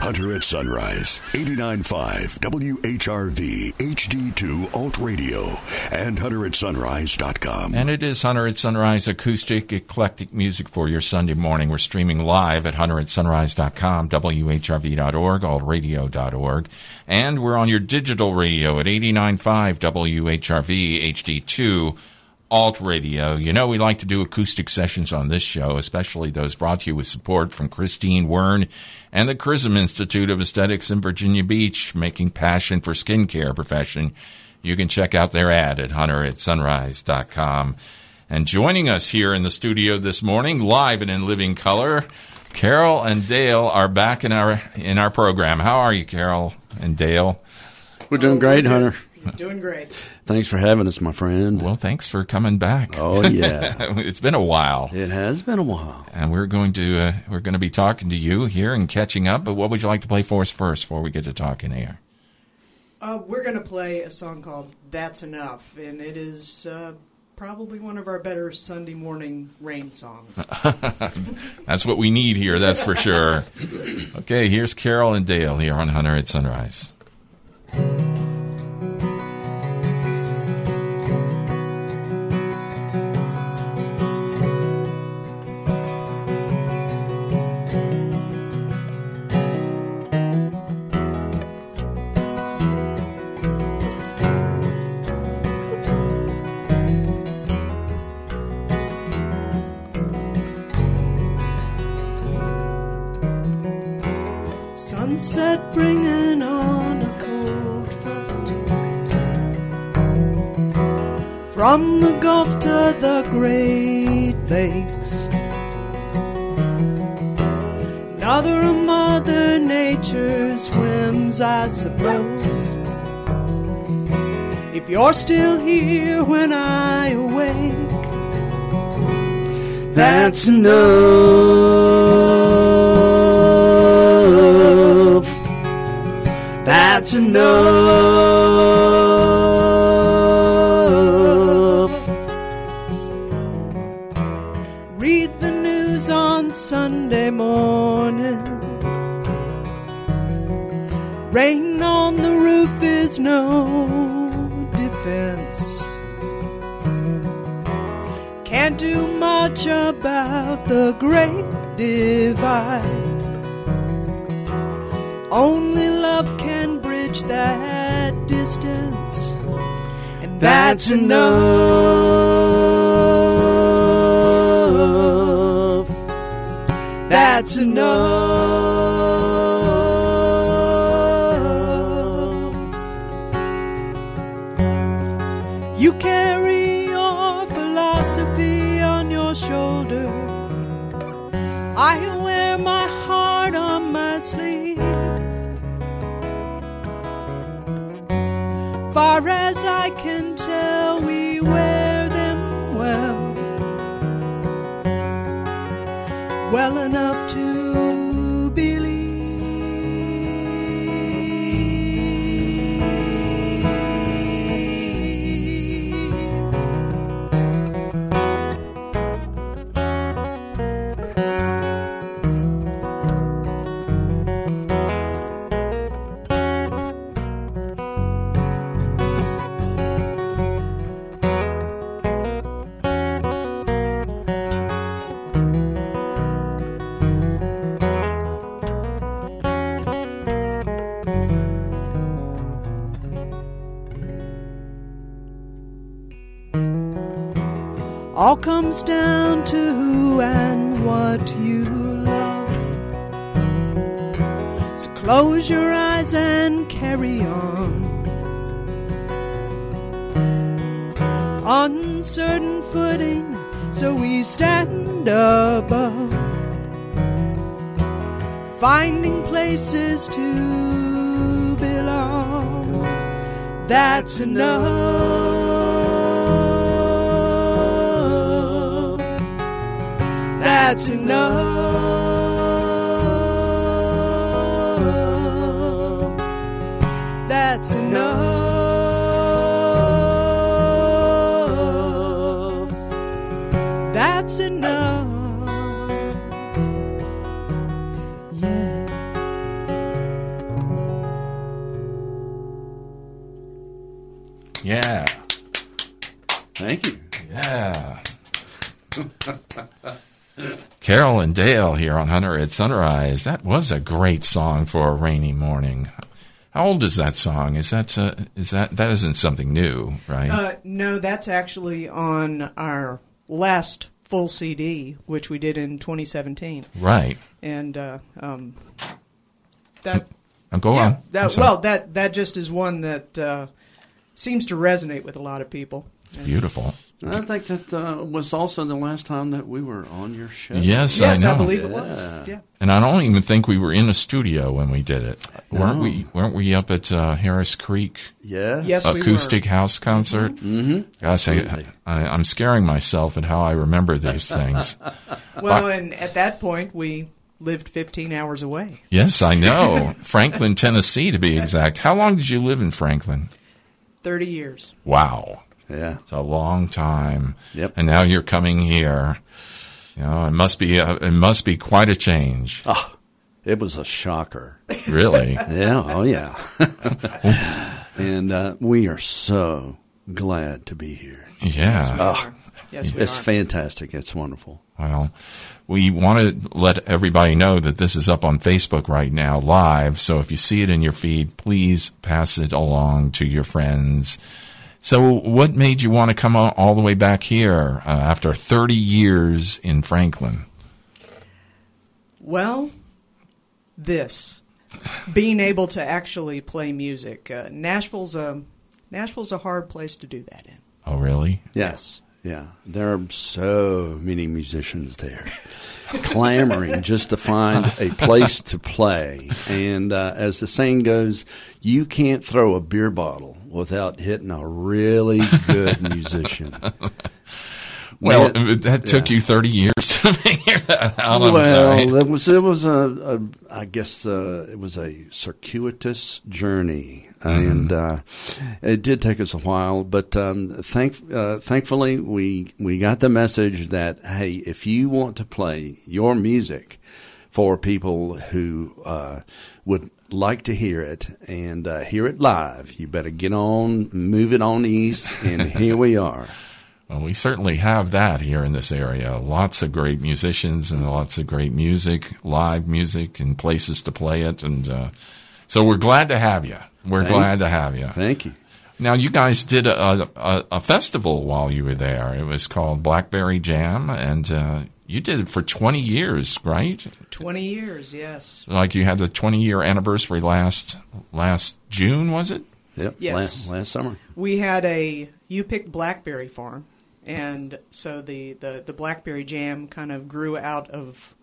Hunter at Sunrise, 89.5 WHRV HD2 Alt Radio, and hunteratsunrise.com. And it is Hunter at Sunrise, acoustic, eclectic music for your Sunday morning. We're streaming live at hunteratsunrise.com, WHRV.org, altradio.org, and we're on your digital radio at 89.5 WHRV HD2 Alt Radio. You know, we like to do acoustic sessions on this show, especially those brought to you with support from Christine Wern and the Chrism Institute of Aesthetics in Virginia Beach, making passion for skincare profession. You can check out their ad at hunteratsunrise.com. And joining us here in the studio this morning, live and in living color, Carol and Dale are back in our program. How are you, Carol and Dale? We're doing great, Hunter. Doing great. Thanks for having us, my friend. Well, thanks for coming back. Oh, yeah. It's been a while. It has been a while. And we're going to be talking to you here and catching up. But what would you like to play for us first before we get to talking here? We're going to play a song called That's Enough, and it is probably one of our better Sunday morning rain songs. That's what we need here, that's for sure. Okay, here's Carol and Dale here on Hunter at Sunrise. Sunset bringing on a cold front from the Gulf to the Great Lakes. Another of Mother Nature's whims, I suppose. If you're still here when I awake, that's enough. That's enough. Read the news on Sunday morning. Rain on the roof is no defense. Can't do much about the great divide. Only love can bridge that distance, and that's enough. That's enough. You carry your philosophy on your shoulder. I wear my heart on my sleeve. Far as I can tell, we wear them well, well enough to believe. All comes down to who and what you love. So close your eyes and carry on. Uncertain footing, so we stand above, finding places to belong. That's enough. That's enough. That's enough. That's enough. Yeah. Yeah. Thank you. Yeah. Carol and Dale here on Hunter at Sunrise. That was a great song for a rainy morning. How old is that song? That isn't something new, right? No, that's actually on our last full CD, which we did in 2017. Right. And that Go on. That just is one that seems to resonate with a lot of people. It's beautiful. I think that was also the last time that we were on your show. Yes, I know. I believe it was. Yeah. And I don't even think we were in a studio when we did it. No. Weren't we up at Harris Creek? Yeah. Yes, acoustic we were. House concert? Mm-hmm. Gosh, I'm scaring myself at how I remember these things. Well, and at that point, we lived 15 hours away. Yes, I know. Franklin, Tennessee, to be exact. How long did you live in Franklin? 30 years. Wow. Yeah. It's a long time. Yep. And now you're coming here. You know, it must be quite a change. Oh, it was a shocker. Really? Yeah. Oh, yeah. And we are so glad to be here. Yeah. Yes, we It's are. fantastic. It's wonderful. Well, we want to let everybody know that this is up on Facebook right now, live. So if you see it in your feed, please pass it along to your friends. So what made you want to come all the way back here after 30 years in Franklin? Well, being able to actually play music. Nashville's a hard place to do that in. Oh, really? Yes. Yeah. There are so many musicians there clamoring just to find a place to play. And as the saying goes, you can't throw a beer bottle without hitting a really good musician. Well, that took you 30 years to figure that out. I'm sorry. It was a circuitous journey, and it did take us a while. But thankfully, we got the message that hey, if you want to play your music for people who would like to hear it and hear it live, you better move it on east, and here we are. Well, we certainly have that here in this area. Lots of great musicians and lots of great music, live music, and places to play it. And so we're glad to have you. Glad to have you. Thank you. Now, you guys did a festival while you were there. It was called Blackberry Jam, and you did it for 20 years, right? 20 years, yes. Like you had the 20-year anniversary last June, was it? Yep. Yes. Last summer. We had You Picked Blackberry Farm, and so the Blackberry Jam kind of grew out of,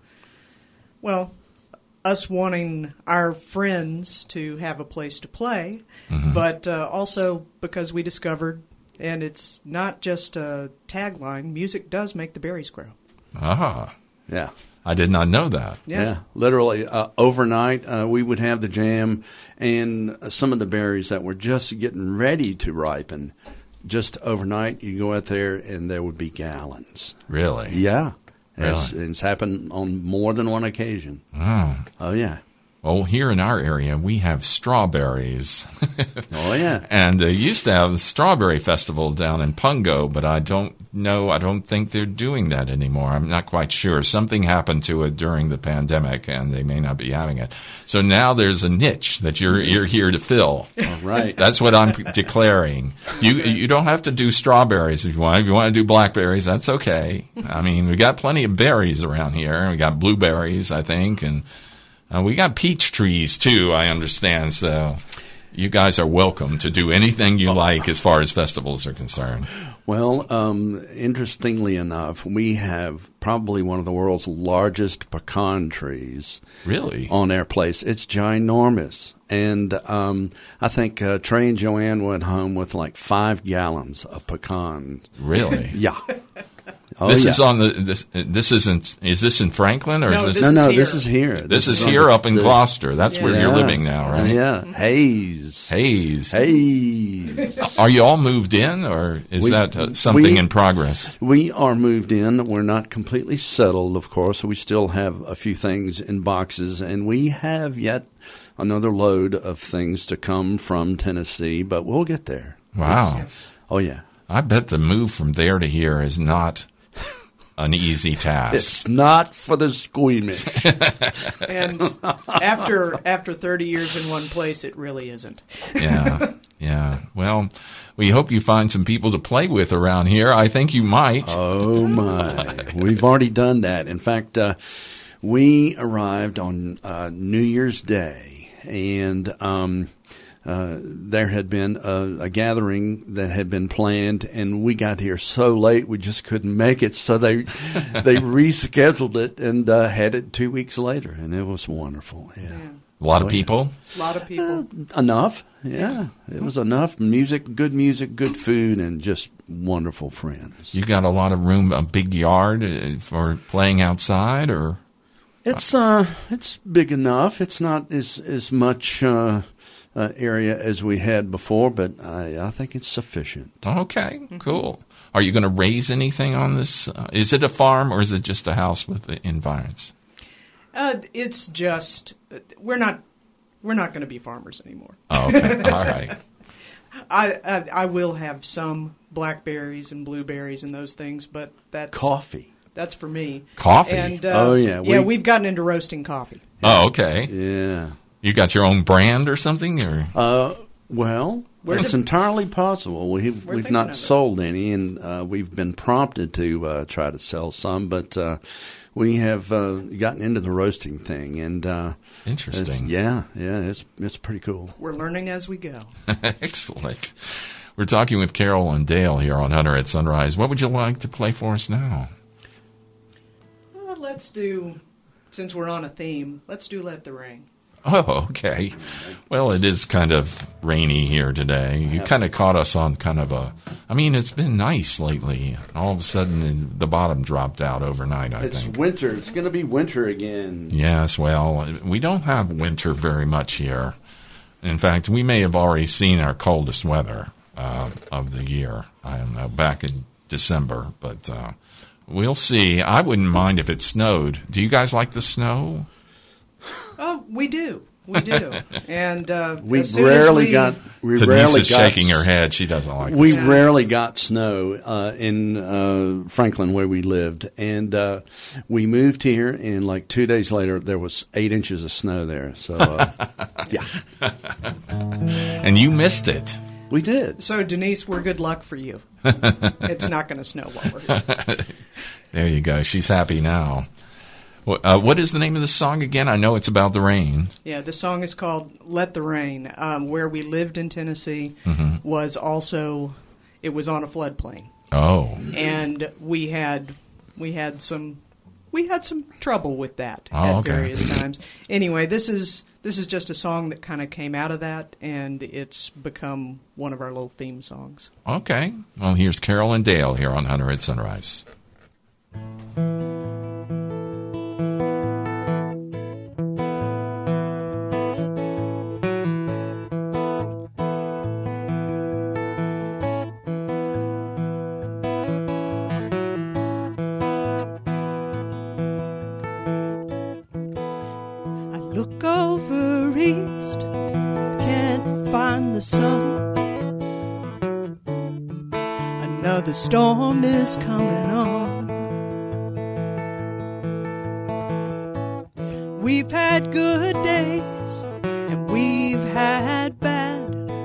well, us wanting our friends to have a place to play, but also because we discovered, and it's not just a tagline, music does make the berries grow. Ah. Yeah. I did not know that. Yeah, literally overnight we would have the jam, and some of the berries that were just getting ready to ripen, just overnight you go out there and there would be gallons. Really? Yeah. Really? It's happened on more than one occasion. Oh, yeah. Well, here in our area, we have strawberries. Oh, yeah. And they used to have the Strawberry Festival down in Pungo, but I don't think they're doing that anymore. I'm not quite sure. Something happened to it during the pandemic, and they may not be having it. So now there's a niche that you're here to fill. All right. That's what I'm declaring. You don't have to do strawberries if you want. If you want to do blackberries, that's okay. I mean, we got plenty of berries around here. We got blueberries, I think, and we got peach trees, too, I understand. So you guys are welcome to do anything you like as far as festivals are concerned. Well, interestingly enough, we have probably one of the world's largest pecan trees. Really? On our place. It's ginormous. And I think Trey and Joanne went home with like 5 gallons of pecans. Really? Yeah. Oh, this yeah. is on this isn't, is this in Franklin or No, is this? This is here. This is here up in Gloucester. That's where you're living now, right? Yeah. Hayes. Are you all moved in, or is that something in progress? We are moved in. We're not completely settled, of course. We still have a few things in boxes, and we have yet another load of things to come from Tennessee, but we'll get there. Wow. Yes. Oh, yeah. I bet the move from there to here is not an easy task. It's not for the squeamish. And after 30 years in one place, it really isn't. Yeah. Well, we hope you find some people to play with around here. I think you might. Oh, my. We've already done that. In fact, we arrived on New Year's Day, and there had been a gathering that had been planned, and we got here so late we just couldn't make it. So they rescheduled it and had it 2 weeks later, and it was wonderful. Yeah. A lot of people? A lot of people. Enough. Yeah. It was enough. Music, good food, and just wonderful friends. You got a lot of room, a big yard for playing outside, or? It's big enough. It's not as much area as we had before, but I think it's sufficient. Okay, cool. Are you going to raise anything on this? Is it a farm or is it just a house with the environs? It's just we're not going to be farmers anymore. Oh, okay, all right. I will have some blackberries and blueberries and those things, but that's coffee. That's for me. Coffee? And, oh, yeah. We've gotten into roasting coffee. Oh, okay. Yeah. You got your own brand or something? Or? Well, it's entirely possible. We've not sold any, and we've been prompted to try to sell some, but we have gotten into the roasting thing, and interesting. It's pretty cool. We're learning as we go. Excellent. We're talking with Carol and Dale here on Hunter at Sunrise. What would you like to play for us now? Well, let's do, since we're on a theme, let's do Let the Rain. Oh, okay. Well, it is kind of rainy here today. You kind of caught us on kind of it's been nice lately. All of a sudden, the bottom dropped out overnight, I think. It's winter. It's going to be winter again. Yes, well, we don't have winter very much here. In fact, we may have already seen our coldest weather of the year. I don't know, back in December, but we'll see. I wouldn't mind if it snowed. Do you guys like the snow? Oh, we do. And Denise is shaking her head. She doesn't like it. We rarely got snow in Franklin where we lived. And we moved here, and like 2 days later, there was 8 inches of snow there. So, yeah. And you missed it. We did. So, Denise, we're good luck for you. It's not going to snow while we're here. There you go. She's happy now. What is the name of the song again? I know it's about the rain. Yeah, the song is called Let the Rain. Where we lived in Tennessee was also, it was on a floodplain. Oh. And we had some trouble with that at various times. Anyway, this is just a song that kind of came out of that, and it's become one of our little theme songs. Okay. Well, here's Carol and Dale here on Hunter at Sunrise. Look over east, can't find the sun. Another storm is coming on. We've had good days and we've had bad,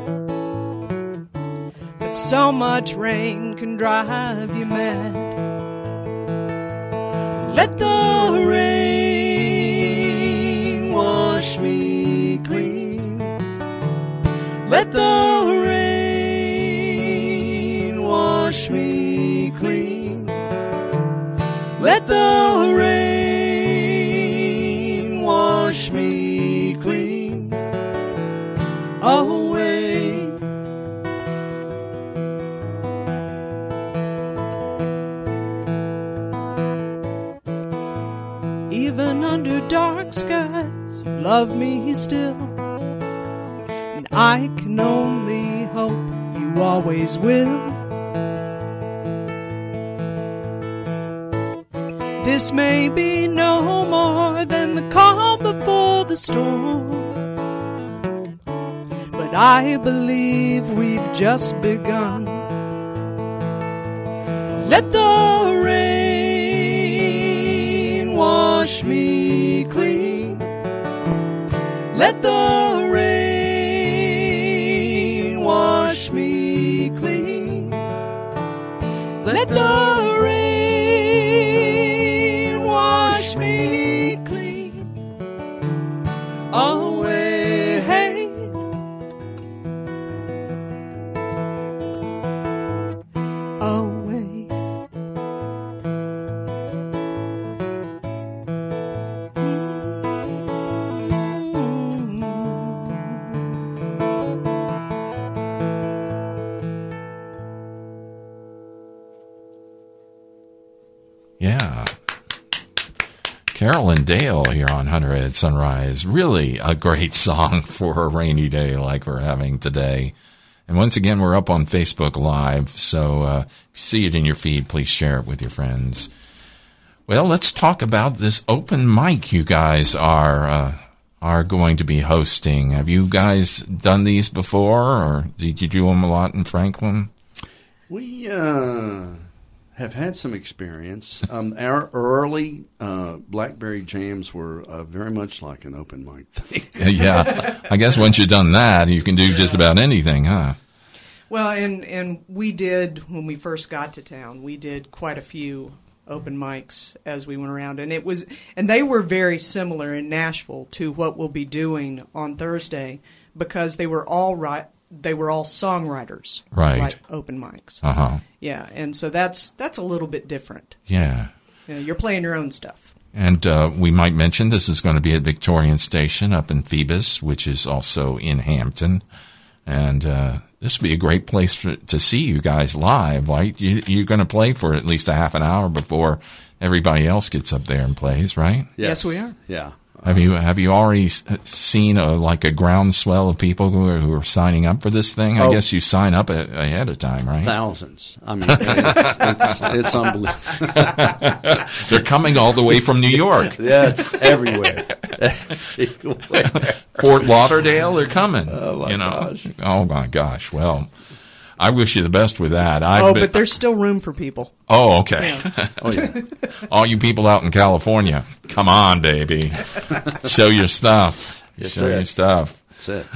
but so much rain can drive you mad. Let the rain wash me clean. Let the rain wash me clean. Let the rain wash me clean away. Even under dark skies, you love me still, and I can only hope you always will. This may be no more than the calm before the storm, but I believe we've just begun. Let the rain wash me clean. Let the rain wash me clean. Let the rain wash me clean. Away, hey. Away. Yeah. Carol and Dale here on Hunter at Sunrise. Really a great song for a rainy day like we're having today. And once again, we're up on Facebook Live, so if you see it in your feed, please share it with your friends. Well, let's talk about this open mic you guys are going to be hosting. Have you guys done these before, or did you do them a lot in Franklin? We have had some experience. Our early Blackberry Jams were very much like an open mic thing. Yeah, I guess once you've done that, you can do just about anything, huh? Well, and we did, when we first got to town, we did quite a few open mics as we went around, and they were very similar in Nashville to what we'll be doing on Thursday, because they were all songwriters, right? Open mics, Yeah, and so that's a little bit different. Yeah, you're playing your own stuff. And we might mention this is going to be at Victorian Station up in Phoebus, which is also in Hampton, and this would be a great place to see you guys live. Right, you're going to play for at least a half an hour before everybody else gets up there and plays, right? Yes we are. Yeah. Have you already seen a groundswell of people who are signing up for this thing? I guess you sign up ahead of time, right? Thousands. I mean, it's unbelievable. They're coming all the way from New York. Yeah, it's everywhere. Everywhere. Fort Lauderdale, they're coming. Oh my gosh. Oh my gosh. Well, I wish you the best with that. But there's still room for people. Oh, okay. Yeah. Oh, yeah. All you people out in California, come on, baby. Show your stuff. Show your stuff. That's it.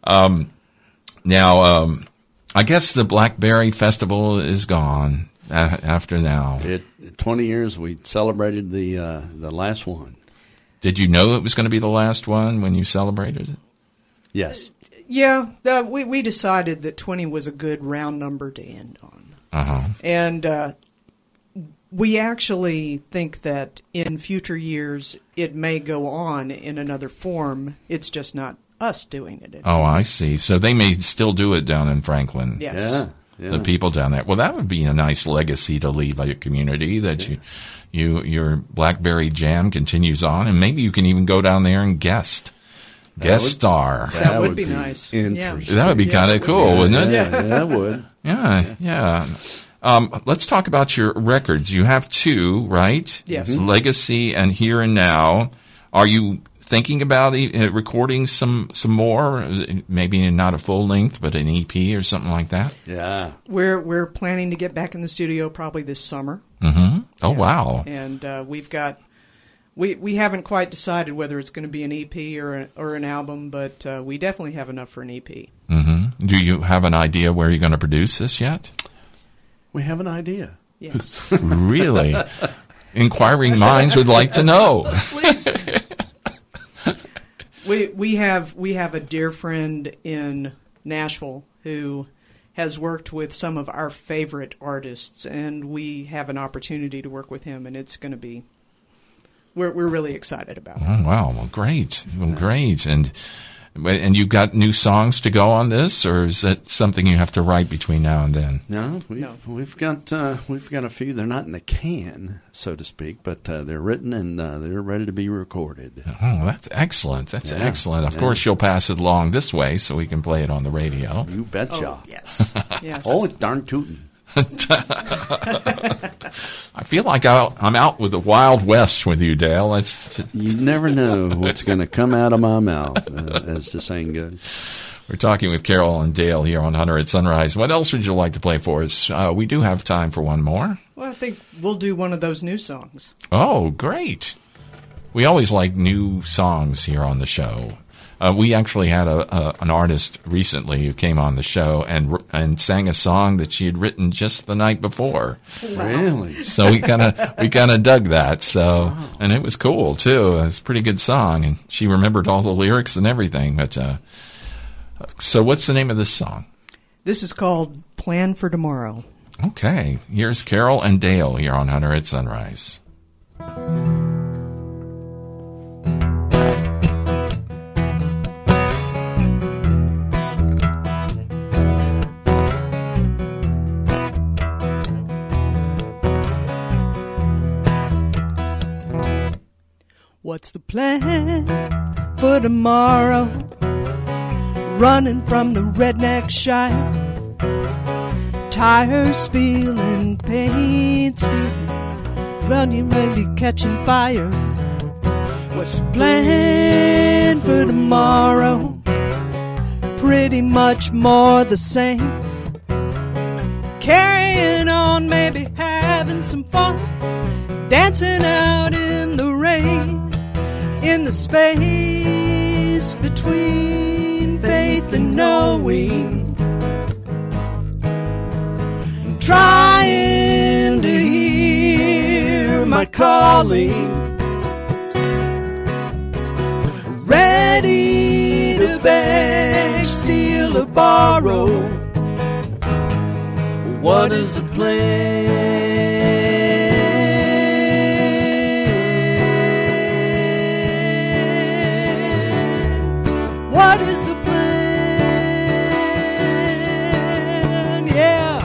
Now, I guess the Blackberry Festival is gone after now. 20 years, we celebrated the last one. Did you know it was going to be the last one when you celebrated it? Yes. Yeah, we decided that 20 was a good round number to end on. And we actually think that in future years it may go on in another form. It's just not us doing it anymore. Oh, I see. So they may still do it down in Franklin. Yes. Yeah. The people down there. Well, that would be a nice legacy to leave a community, that your Blackberry Jam continues on, and maybe you can even go down there and guest star. That would be nice. Interesting. That would be kind of cool, wouldn't it? Yeah, that would. Yeah. Let's talk about your records. You have two, right? Yes. Legacy and Here and Now. Are you thinking about recording some more? Maybe not a full length, but an EP or something like that? Yeah. We're planning to get back in the studio probably this summer. Mm-hmm. Oh, wow. And we've got... We haven't quite decided whether it's going to be an EP or an album, but we definitely have enough for an EP. Mm-hmm. Do you have an idea where you're going to produce this yet? We have an idea. Yes. Really? Inquiring minds would like to know. We have a dear friend in Nashville who has worked with some of our favorite artists, and we have an opportunity to work with him, and it's going to be... We're really excited about it. Oh, wow. Well, great. Well, great. And you've got new songs to go on this, or is that something you have to write between now and then? No, we've got a few. They're not in the can, so to speak, but they're written and they're ready to be recorded. Oh, that's excellent. That's excellent. Of course, you'll pass it along this way so we can play it on the radio. You betcha. Oh, yes. Yes. Oh, darn tootin'. I feel like I'm out with the Wild West with you, Dale. You never know what's going to come out of my mouth, as the saying goes. We're talking with Carol and Dale here on Hunter at Sunrise. What else would you like to play for us? We do have time for one more. Well, I think we'll do one of those new songs. Oh, great. We always like new songs here on the show. We actually had an artist recently who came on the show and sang a song that she had written just the night before. Really? So we kind of dug that. So and it was cool too. It was a pretty good song, and she remembered all the lyrics and everything. But so what's the name of this song? This is called "Plan for Tomorrow." Okay, here's Carol and Dale here on Hunter at Sunrise. What's the plan for tomorrow? Running from the redneck shine, tires spilling, paint spilling, well, you may be catching fire. What's the plan for tomorrow? Pretty much more the same. Carrying on, maybe having some fun, dancing out in the rain, in the space between faith and knowing, trying to hear my calling, ready to beg, steal or borrow. What is the plan? What is the plan? Yeah.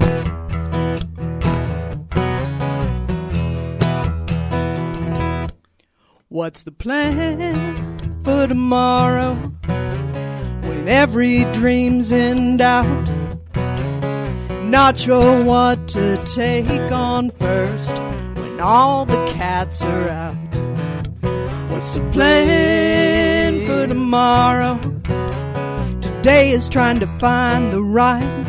What's the plan for tomorrow? When every dream's in doubt, not sure what to take on first, when all the cats are out. What's the plan for tomorrow? Today is trying to find the right.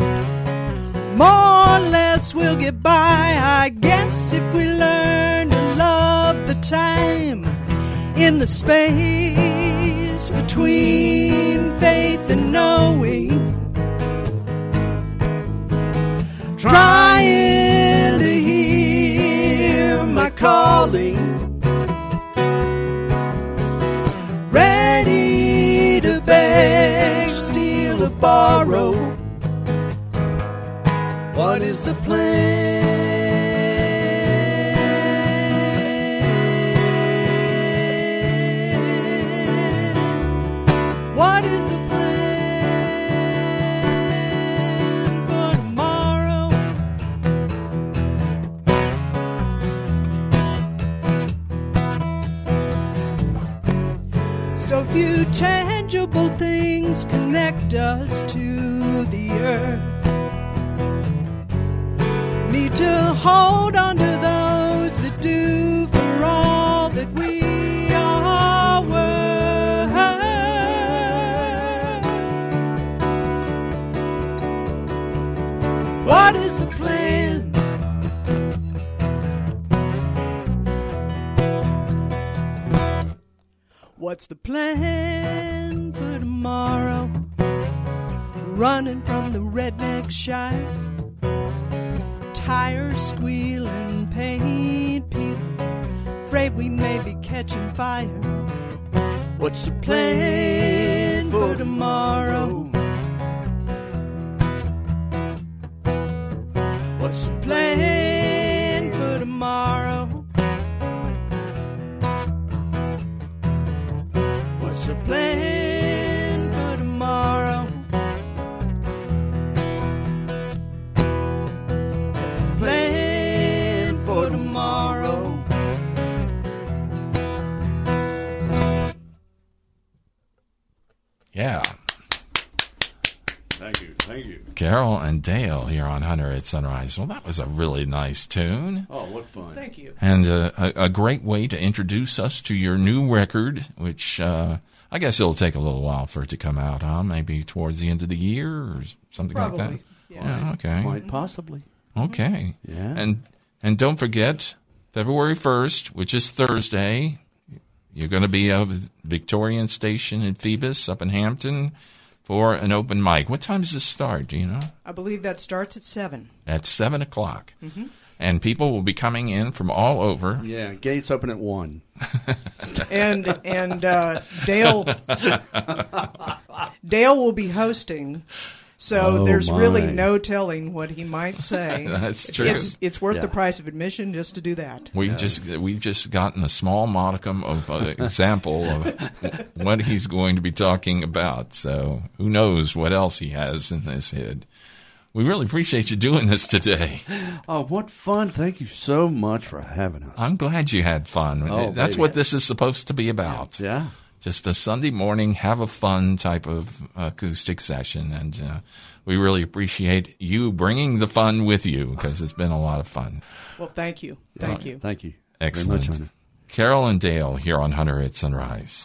More or less we'll get by, I guess, if we learn to love the time in the space between faith and knowing, trying to hear my calling, ready to beg, steal or borrow. What is the plan? What is the plan for tomorrow? So few tangible things connect us to the earth. Need to hold on to those that do for all that we are worth. What is the plan? What's the plan for tomorrow? Running from the redneck shine, tires squealing, paint peeling, afraid we may be catching fire. What's the plan for tomorrow? What's the plan for tomorrow? What's the plan for tomorrow? What's the plan for tomorrow? Yeah. Thank you. Carol and Dale here on Hunter at Sunrise. Well, that was a really nice tune. Oh, what fun. Thank you. And a great way to introduce us to your new record, which I guess it'll take a little while for it to come out, huh? Maybe towards the end of the year or something Probably, like that? yes. Yeah, okay. Quite possibly. Okay. Yeah. And don't forget, February 1st, which is Thursday, you're going to be at Victorian Station in Phoebus up in Hampton for an open mic. What time does this start? Do you know? I believe that starts at 7. At 7 o'clock. Mm-hmm. And people will be coming in from all over. Yeah, gates open at 1. And Dale will be hosting. So there's really no telling what he might say. That's true. It's worth the price of admission just to do that. We've just gotten a small modicum of example of what he's going to be talking about. So who knows what else he has in his head. We really appreciate you doing this today. Oh, what fun. Thank you so much for having us. I'm glad you had fun. Oh, That's baby. what this is supposed to be about. Yeah. Just a Sunday morning, have a fun type of acoustic session. And we really appreciate you bringing the fun with you because it's been a lot of fun. Well, thank you. Thank you. Thank you. Excellent. Very much, Hunter. Carol and Dale here on Hunter at Sunrise.